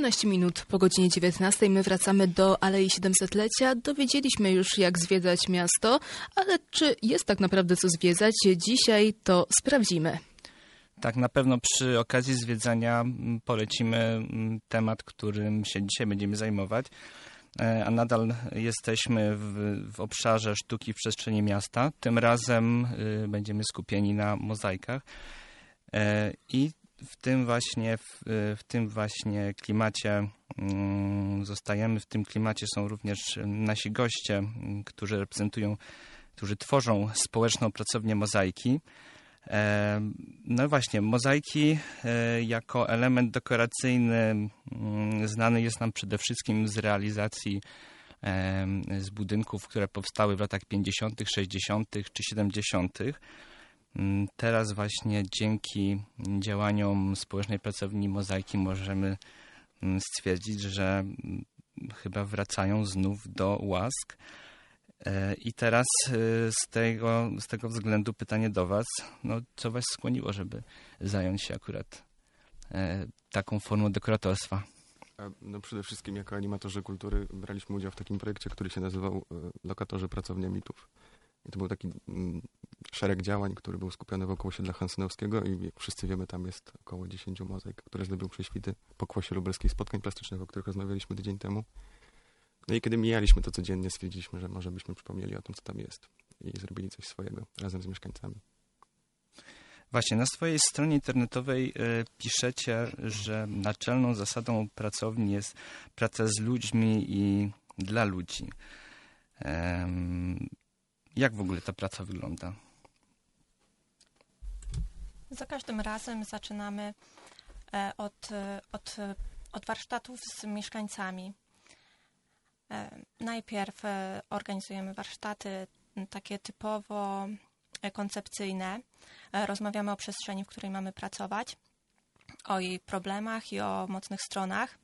13 minut po godzinie 19 my wracamy do Alei 700-lecia. Dowiedzieliśmy już, jak zwiedzać miasto, ale czy jest tak naprawdę co zwiedzać? Dzisiaj to sprawdzimy. Tak, na pewno przy okazji zwiedzania polecimy temat, którym się dzisiaj będziemy zajmować. A nadal jesteśmy w obszarze sztuki w przestrzeni miasta. Tym razem będziemy skupieni na mozaikach. I w tym właśnie klimacie zostajemy. W tym klimacie są również nasi goście, którzy tworzą społeczną pracownię Mozaiki. No właśnie, mozaiki jako element dekoracyjny znany jest nam przede wszystkim z realizacji z budynków, które powstały w latach 50., 60. czy 70. Teraz właśnie dzięki działaniom społecznej pracowni Mozaiki możemy stwierdzić, że chyba wracają znów do łask. I teraz z tego względu pytanie do Was, no, co Was skłoniło, żeby zająć się akurat taką formą dekoratorstwa? No przede wszystkim jako animatorzy kultury braliśmy udział w takim projekcie, który się nazywał Lokatorzy Pracownia Mitów. I to był taki szereg działań, który był skupiony wokół osiedla Hansynowskiego i jak wszyscy wiemy, tam jest około 10 mozaik, które zdobyły prześwity pokłosie lubelskich spotkań plastycznych, o których rozmawialiśmy tydzień temu. No i kiedy mijaliśmy to codziennie, stwierdziliśmy, że może byśmy przypomnieli o tym, co tam jest i zrobili coś swojego razem z mieszkańcami. Właśnie, na swojej stronie internetowej piszecie, że naczelną zasadą pracowni jest praca z ludźmi i dla ludzi. Jak w ogóle ta praca wygląda? Za każdym razem zaczynamy od warsztatów z mieszkańcami. Najpierw organizujemy warsztaty takie typowo koncepcyjne. Rozmawiamy o przestrzeni, w której mamy pracować, o jej problemach i o mocnych stronach.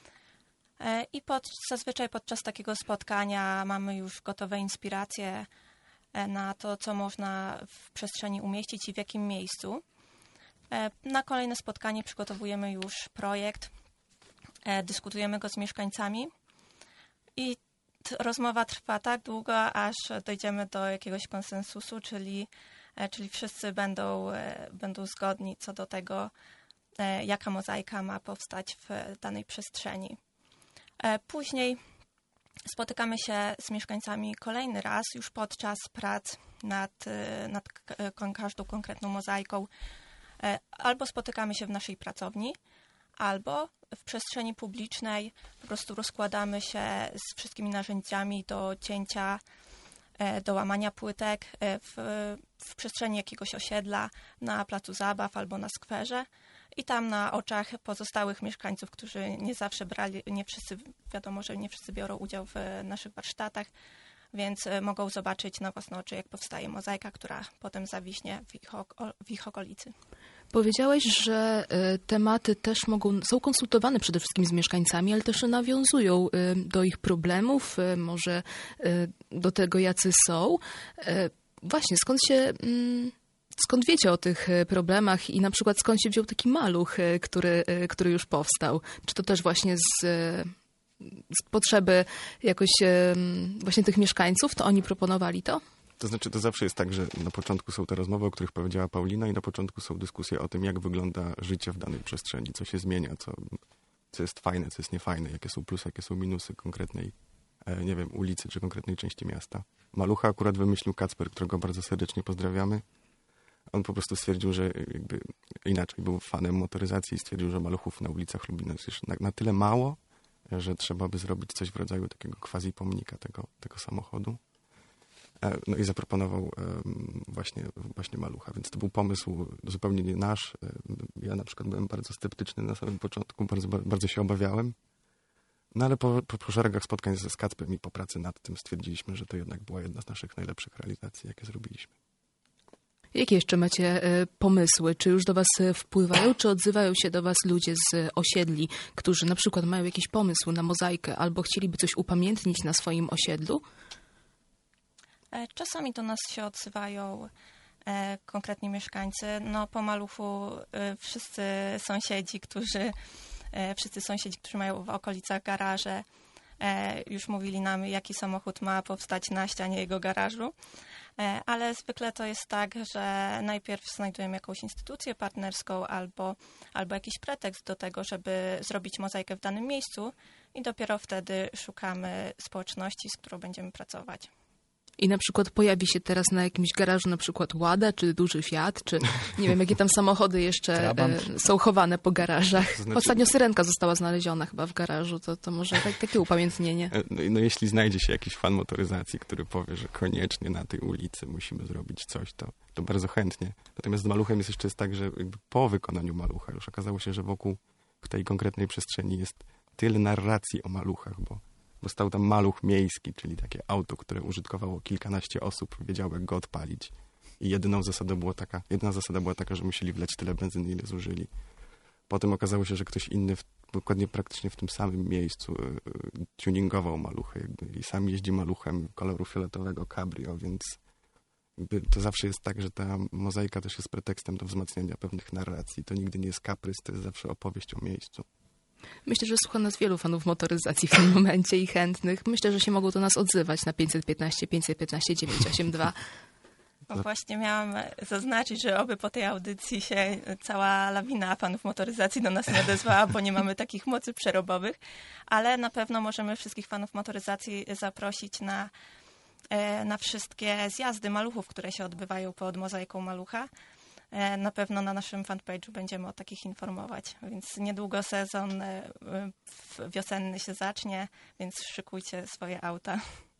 I zazwyczaj podczas takiego spotkania mamy już gotowe inspiracje na to, co można w przestrzeni umieścić i w jakim miejscu. Na kolejne spotkanie przygotowujemy już projekt, dyskutujemy go z mieszkańcami i rozmowa trwa tak długo, aż dojdziemy do jakiegoś konsensusu, czyli wszyscy będą zgodni co do tego, jaka mozaika ma powstać w danej przestrzeni. Później spotykamy się z mieszkańcami kolejny raz, już podczas prac nad każdą konkretną mozaiką. Albo spotykamy się w naszej pracowni, albo w przestrzeni publicznej po prostu rozkładamy się z wszystkimi narzędziami do cięcia, do łamania płytek w przestrzeni jakiegoś osiedla, na placu zabaw albo na skwerze. I tam na oczach pozostałych mieszkańców, którzy nie zawsze wiadomo, że nie wszyscy biorą udział w naszych warsztatach, więc mogą zobaczyć na własne oczy, jak powstaje mozaika, która potem zawiśnie w ich okolicy. Powiedziałeś, że tematy też są konsultowane przede wszystkim z mieszkańcami, ale też nawiązują do ich problemów, może do tego, jacy są. Właśnie, skąd wiecie o tych problemach i na przykład skąd się wziął taki maluch, który już powstał? Czy to też właśnie z potrzeby jakoś właśnie tych mieszkańców, to oni proponowali to? To znaczy, to zawsze jest tak, że na początku są te rozmowy, o których powiedziała Paulina i na początku są dyskusje o tym, jak wygląda życie w danej przestrzeni, co się zmienia, co jest fajne, co jest niefajne, jakie są plusy, jakie są minusy konkretnej, nie wiem, ulicy czy konkretnej części miasta. Malucha akurat wymyślił Kacper, którego bardzo serdecznie pozdrawiamy. On po prostu stwierdził, że jakby inaczej, był fanem motoryzacji i stwierdził, że maluchów na ulicach Lublina jest już na tyle mało, że trzeba by zrobić coś w rodzaju takiego quasi-pomnika tego samochodu. No i zaproponował właśnie malucha, więc to był pomysł zupełnie nie nasz. Ja na przykład byłem bardzo sceptyczny na samym początku, bardzo się obawiałem. No ale po szeregach spotkań z Kacprem i po pracy nad tym stwierdziliśmy, że to jednak była jedna z naszych najlepszych realizacji, jakie zrobiliśmy. Jakie jeszcze macie pomysły? Czy już do was wpływają, czy odzywają się do was ludzie z osiedli, którzy na przykład mają jakiś pomysł na mozaikę albo chcieliby coś upamiętnić na swoim osiedlu? Czasami do nas się odzywają konkretni mieszkańcy. No po maluchu wszyscy sąsiedzi, którzy Wszyscy sąsiedzi, którzy mają w okolicach garaże, już mówili nam, jaki samochód ma powstać na ścianie jego garażu. Ale zwykle to jest tak, że najpierw znajdujemy jakąś instytucję partnerską albo jakiś pretekst do tego, żeby zrobić mozaikę w danym miejscu i dopiero wtedy szukamy społeczności, z którą będziemy pracować. I na przykład pojawi się teraz na jakimś garażu na przykład Łada, czy duży Fiat, czy nie wiem, jakie tam samochody jeszcze są chowane po garażach. Znaczy... Ostatnio syrenka została znaleziona chyba w garażu, to może takie upamiętnienie. No jeśli znajdzie się jakiś fan motoryzacji, który powie, że koniecznie na tej ulicy musimy zrobić coś, to bardzo chętnie. Natomiast z maluchem jest jeszcze tak, że jakby po wykonaniu malucha już okazało się, że wokół tej konkretnej przestrzeni jest tyle narracji o maluchach, bo stał tam maluch miejski, czyli takie auto, które użytkowało kilkanaście osób, wiedziało jak go odpalić. I jedyna zasada była taka, że musieli wleć tyle benzyny, ile zużyli. Potem okazało się, że ktoś inny dokładnie praktycznie w tym samym miejscu tuningował maluchy jakby, i sam jeździ maluchem koloru fioletowego cabrio, więc jakby to zawsze jest tak, że ta mozaika też jest pretekstem do wzmacniania pewnych narracji. To nigdy nie jest kaprys, to jest zawsze opowieść o miejscu. Myślę, że słucha nas wielu fanów motoryzacji w tym momencie i chętnych. Myślę, że się mogą do nas odzywać na 515 982. No właśnie miałam zaznaczyć, że oby po tej audycji się cała lawina fanów motoryzacji do nas nie odezwała, bo nie mamy takich mocy przerobowych, ale na pewno możemy wszystkich fanów motoryzacji zaprosić na wszystkie zjazdy maluchów, które się odbywają pod mozaiką malucha. Na pewno na naszym fanpage'u będziemy o takich informować, więc niedługo sezon wiosenny się zacznie, więc szykujcie swoje auta.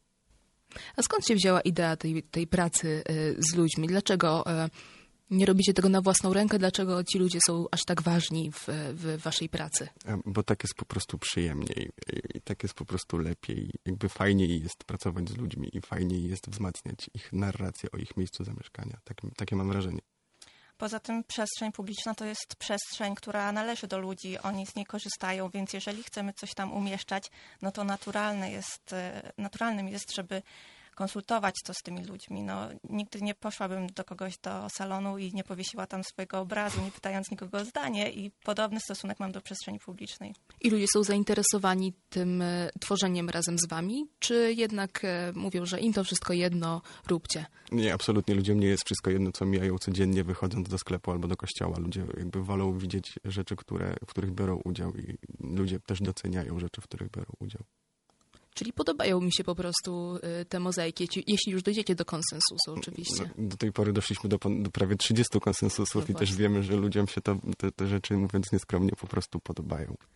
A skąd się wzięła idea tej pracy z ludźmi? Dlaczego nie robicie tego na własną rękę? Dlaczego ci ludzie są aż tak ważni w waszej pracy? Bo tak jest po prostu przyjemniej i tak jest po prostu lepiej. Jakby fajniej jest pracować z ludźmi i fajniej jest wzmacniać ich narrację o ich miejscu zamieszkania. Takie mam wrażenie. Poza tym przestrzeń publiczna to jest przestrzeń, która należy do ludzi, oni z niej korzystają, więc jeżeli chcemy coś tam umieszczać, no to naturalnym jest, żeby konsultować to z tymi ludźmi. No, nigdy nie poszłabym do kogoś do salonu i nie powiesiła tam swojego obrazu, nie pytając nikogo o zdanie i podobny stosunek mam do przestrzeni publicznej. I ludzie są zainteresowani tym tworzeniem razem z wami, czy jednak mówią, że im to wszystko jedno, róbcie? Nie, absolutnie. Ludziom nie jest wszystko jedno, co mijają codziennie wychodząc do sklepu albo do kościoła. Ludzie jakby wolą widzieć rzeczy, w których biorą udział i ludzie też doceniają rzeczy, w których biorą udział. Czyli podobają mi się po prostu te mozaiki, jeśli już dojdziecie do konsensusu oczywiście. No, do tej pory doszliśmy do prawie 30 konsensusów i też wiemy, że ludziom się te rzeczy, mówiąc nieskromnie, po prostu podobają.